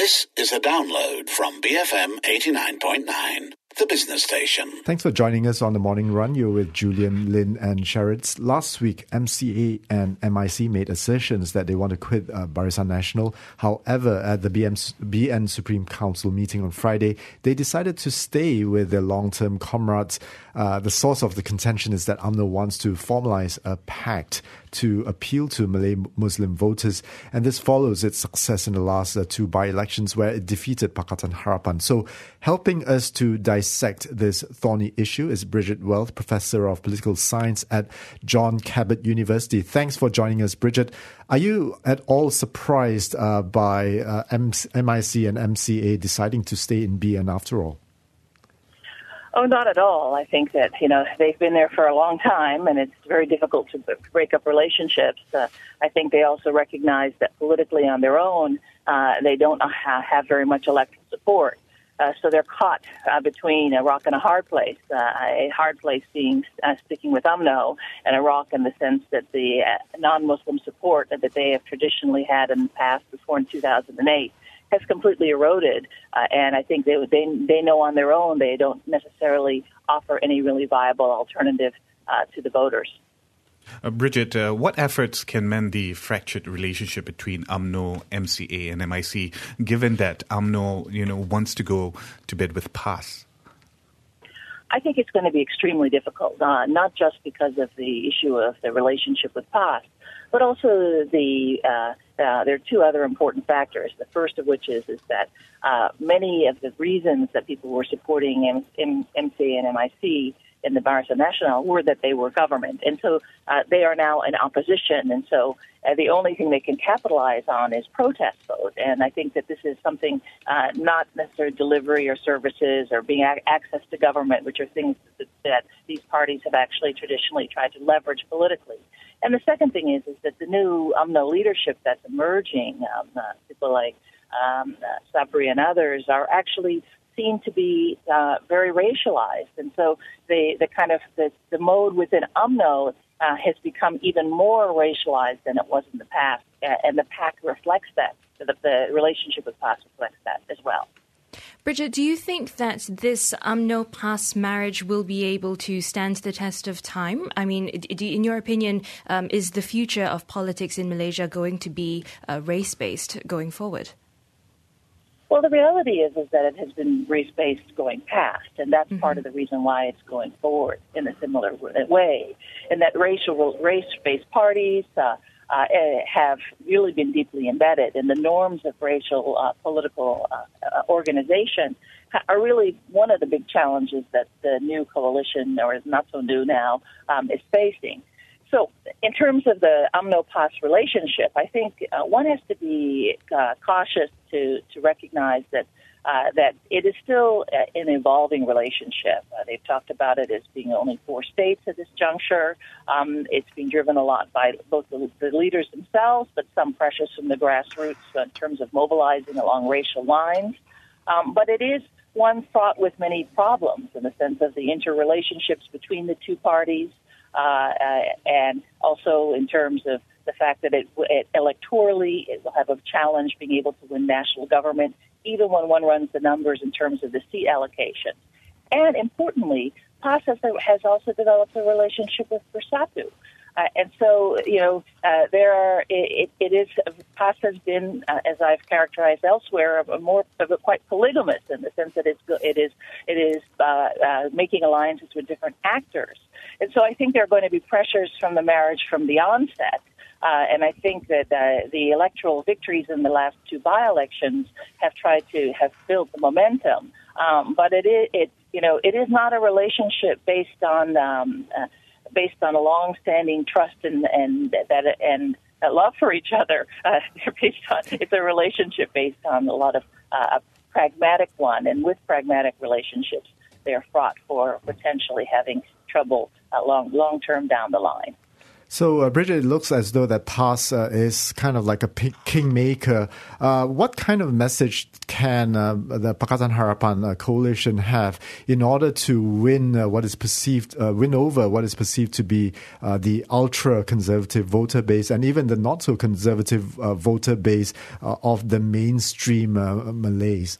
This is a download from BFM 89.9, the business station. Thanks for joining us on The Morning Run. You're with Julian, Lynn and Sherritts. Last week, MCA and MIC made assertions that they want to quit Barisan Nasional. However, at the BN Supreme Council meeting on Friday, they decided to stay with their long-term comrades. The source of the contention is that UMNO wants to formalize a pact to appeal to Malay Muslim voters, and this follows its success in the last two by-elections where it defeated Pakatan Harapan. So, helping us to dissect this thorny issue is Bridget Wealth, Professor of Political Science at John Cabot University. Thanks for joining us, Bridget. Are you at all surprised by MIC and MCA deciding to stay in BN after all? Oh, not at all. I think that, they've been there for a long time, and it's very difficult to break up relationships. I think they also recognize that politically on their own, they don't have very much electoral support. So they're caught between a rock and a hard place being sticking with UMNO, and a rock in the sense that the non-Muslim support that they have traditionally had in the past before in 2008 has completely eroded, and I think they know on their own they don't necessarily offer any really viable alternative to the voters. Bridget, what efforts can mend the fractured relationship between UMNO, MCA and MIC, given that UMNO, wants to go to bed with PAS? I think it's going to be extremely difficult, not just because of the issue of the relationship with PAS, but also there are two other important factors. The first of which is that many of the reasons that people were supporting MCA and MIC in the Barisan Nasional were that they were government. And so they are now in opposition. And so the only thing they can capitalize on is protest vote. And I think that this is something not necessarily delivery or services or being access to government, which are things that these parties have actually traditionally tried to leverage politically. And the second thing is that the new UMNO leadership that's emerging, people like Sabri and others, are actually seen to be very racialized. And so the mode within UMNO has become even more racialized than it was in the past. And the PAC reflects that. The relationship with PAS reflects that as well. Bridget, do you think that this UMNO-PAS marriage will be able to stand the test of time? I mean, in your opinion, is the future of politics in Malaysia going to be race-based going forward? Well, the reality is that it has been race-based going past, and that's part of the reason why it's going forward in a similar way. And that race-based parties have really been deeply embedded, and the norms of racial political organization are really one of the big challenges that the new coalition, or is not so new now, is facing. So in terms of the UMNO-PAS relationship, I think one has to be cautious to recognize that it is still an evolving relationship. They've talked about it as being only 4 states at this juncture. It's being driven a lot by both the leaders themselves, but some pressures from the grassroots in terms of mobilizing along racial lines. But it is one fraught with many problems in the sense of the interrelationships between the two parties, and also in terms of the fact that it electorally it will have a challenge being able to win national government, even when one runs the numbers in terms of the seat allocation. And importantly, PAS has also developed a relationship with Bersatu. And so, PAS has been, as I've characterized elsewhere, quite polygamous in the sense that it is making alliances with different actors. And so I think there are going to be pressures from the marriage from the onset. And I think that the electoral victories in the last 2 by-elections have built the momentum. But it is not a relationship based on a long-standing trust and love for each other. It's a relationship based on a lot of a pragmatic one, and with pragmatic relationships, they are fraught for potentially having trouble long-term down the line. So, Bridget, it looks as though that PAS is kind of like a kingmaker. What kind of message can the Pakatan Harapan coalition have in order to win over what is perceived to be the ultra-conservative voter base and even the not-so-conservative voter base of the mainstream Malays?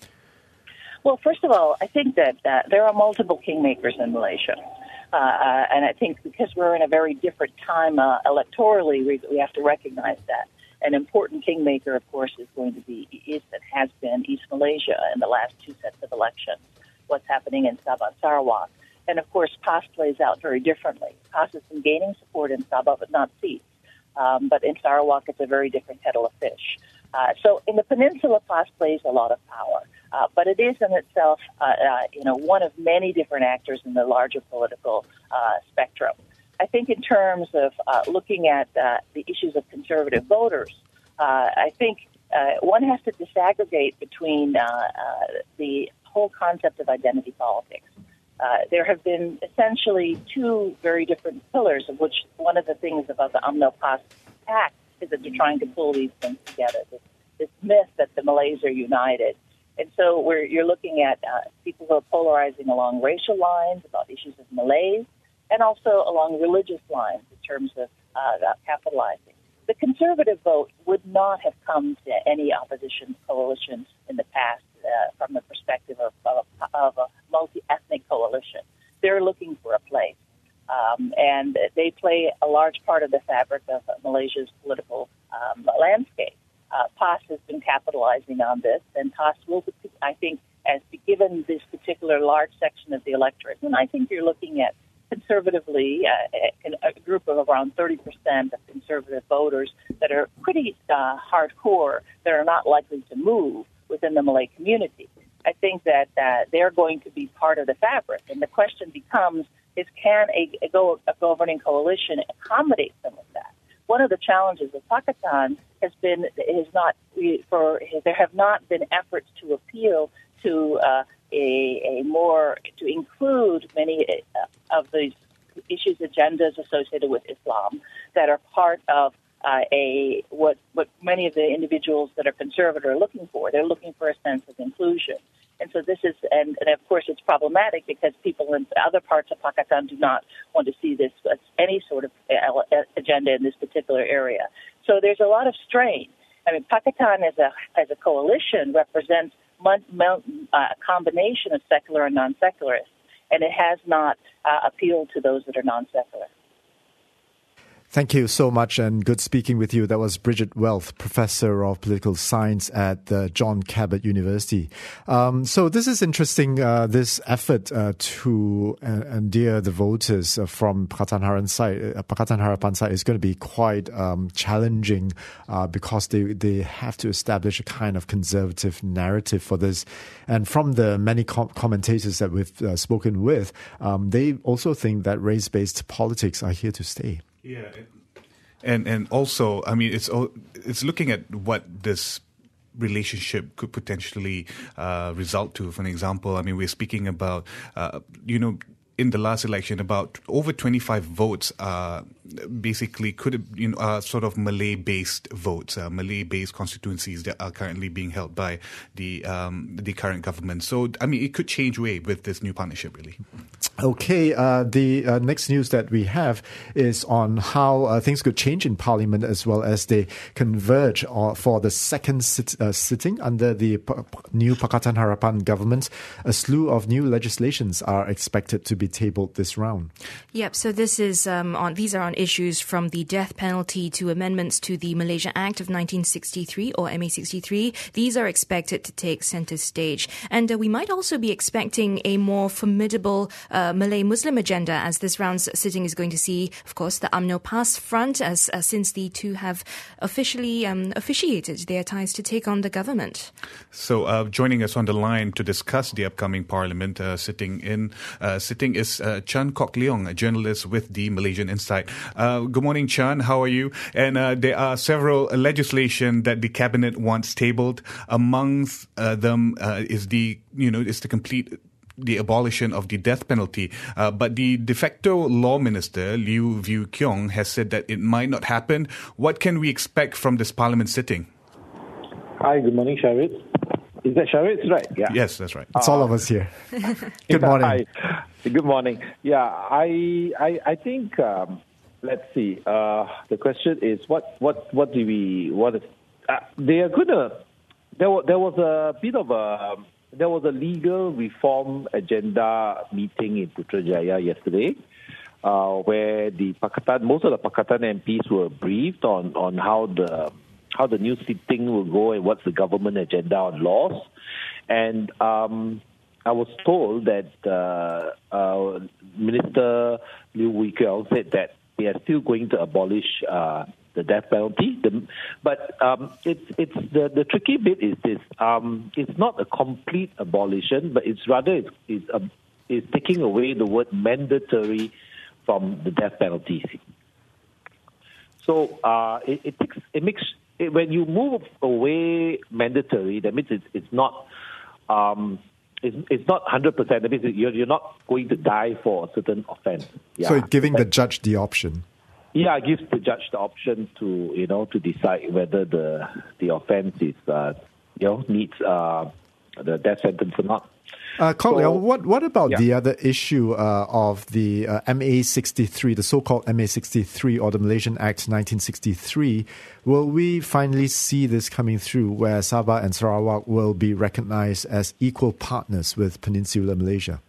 Well, first of all, I think that there are multiple kingmakers in Malaysia. And I think because we're in a very different time electorally, we have to recognize that. An important kingmaker, of course, is and has been East Malaysia in the last two sets of elections, what's happening in Sabah and Sarawak. And, of course, PAS plays out very differently. PAS has been gaining support in Sabah, but not seats. But in Sarawak, it's a very different kettle of fish. So in the peninsula, PAS plays a lot of power. But it is in itself, one of many different actors in the larger political spectrum. I think in terms of looking at the issues of conservative voters, I think one has to disaggregate between the whole concept of identity politics. There have been essentially two very different pillars, of which one of the things about the UMNO-PAS Act is that they're trying to pull these things together, this myth that the Malays are united. And so you're looking at people who are polarizing along racial lines about issues of Malays and also along religious lines in terms of capitalizing. The conservative vote would not have come to any opposition coalition in the past from the perspective of a multi-ethnic coalition. They're looking for a place. And they play a large part of the fabric of Malaysia's political landscape. PAS has been capitalizing on this, and PAS will, I think, as given this particular large section of the electorate, and I think you're looking at conservatively a group of around 30% of conservative voters that are pretty hardcore, that are not likely to move within the Malay community. I think that they're going to be part of the fabric, and the question becomes, can a governing coalition accommodate some of that? One of the challenges of Pakatan there have not been efforts to appeal to to include many of these issues, agendas associated with Islam that are part of what many of the individuals that are conservative are looking for. They're looking for a sense of inclusion. And so this is, and of course it's problematic because people in other parts of Pakatan do not want to see this as any sort of agenda in this particular area. So there's a lot of strain. I mean, Pakatan as a coalition represents a combination of secular and non-secularists, and it has not appealed to those that are non-secular. Thank you so much, and good speaking with you. That was Bridget Wealth, Professor of Political Science at the John Cabot University. So this is interesting, this effort to endear the voters from Pakatan Harapan side is going to be quite challenging because they have to establish a kind of conservative narrative for this. And from the many commentators that we've spoken with, they also think that race-based politics are here to stay. Yeah, and also, I mean, it's looking at what this relationship could potentially result to. For an example, I mean, we're speaking about, in the last election, about over 25 votes basically could have, sort of Malay-based votes, Malay-based constituencies that are currently being held by the current government. So, I mean, it could change way with this new partnership, really. Okay, the next news that we have is on how things could change in Parliament as well as they converge for the second sitting under the new Pakatan Harapan government. A slew of new legislations are expected to be tabled this round. Yep, so this is these are on issues from the death penalty to amendments to the Malaysia Act of 1963 or MA63. These are expected to take centre stage. And we might also be expecting a more formidable Malay Muslim agenda, as this round's sitting is going to see, of course, the UMNO-PAS front, as since the two have officially officiated their ties to take on the government. So joining us on the line to discuss the upcoming Parliament sitting is Chan Kok Leong, a journalist with the Malaysian Insight. Good morning, Chan. How are you? And there are several legislation that the cabinet wants tabled. Amongst them is the complete the abolition of the death penalty. But the de facto law minister, Liew View Keong, has said that it might not happen. What can we expect from this parliament sitting? Hi, good morning, Sharad. Is that Sharad? Right, yeah. Yes, that's right. It's all of us here. Good morning. Hi. Good morning. Yeah, I think, let's see, the question is, what do we want to... they are going to... There was a legal reform agenda meeting in Putrajaya yesterday, where most of the Pakatan MPs were briefed on how the new sitting will go and what's the government agenda on laws. And I was told that Minister Liew Wee Keong said that they are still going to abolish the death penalty. But it's the tricky bit is this. It's not a complete abolition, but it's rather it's taking away the word mandatory from the death penalty. So it makes when you move away mandatory, that means it's not. It's not 100%. That means you're not going to die for a certain offence. Yeah. So it's giving the judge the option. Yeah, it gives the judge the option to decide whether the offence is needs the death sentence or not. Leong, what about the other issue of the MA63, the so-called MA63 or the Malaysian Act 1963? Will we finally see this coming through where Sabah and Sarawak will be recognised as equal partners with Peninsular Malaysia?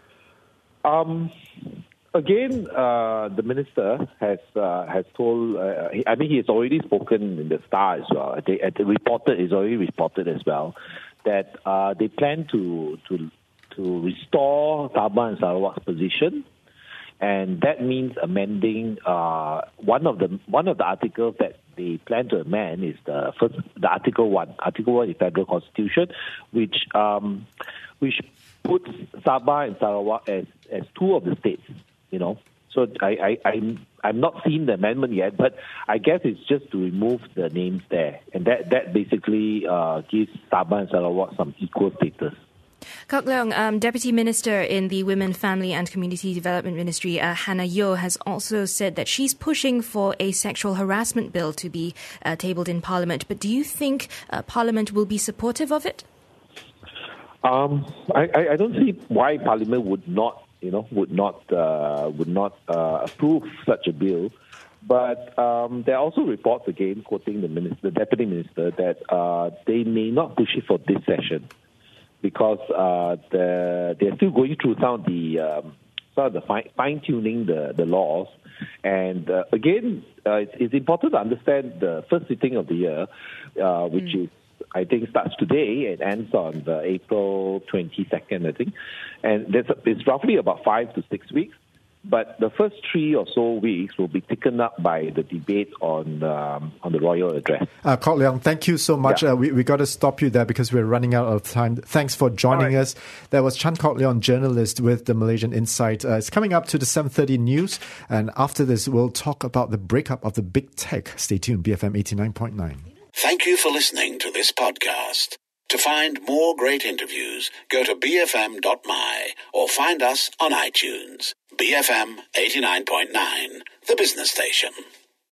Again, the minister has told. He has already spoken in the Star as well. It's already reported as well that they plan to restore Sabah and Sarawak's position, and that means amending one of the articles that they plan to amend is the Article 1 of the Federal Constitution, which puts Sabah and Sarawak as two of the states. So I'm not seeing the amendment yet, but I guess it's just to remove the names there, and that basically gives Sabah and Sarawak some equal status. Kok Leong, Deputy Minister in the Women, Family and Community Development Ministry, Hannah Yeoh, has also said that she's pushing for a sexual harassment bill to be tabled in Parliament. But do you think Parliament will be supportive of it? I don't see why Parliament would not approve such a bill. But there are also reports, again, quoting the Deputy Minister, that they may not push it for this session because they're still going through some of the fine-tuning the laws. And again, it's important to understand the first sitting of the year, which is, I think, starts today and ends on April 22nd, I think. And it's roughly about 5 to 6 weeks. But the first 3 or so weeks will be taken up by the debate on the royal address. Kok Leong, thank you so much. Yeah. We got to stop you there because we're running out of time. Thanks for joining us. That was Chan Kok Leong, journalist with the Malaysian Insight. It's coming up to the 7:30 news. And after this, we'll talk about the breakup of the big tech. Stay tuned, BFM 89.9. Thank you for listening to this podcast. To find more great interviews, go to bfm.my or find us on iTunes. BFM 89.9, the business station.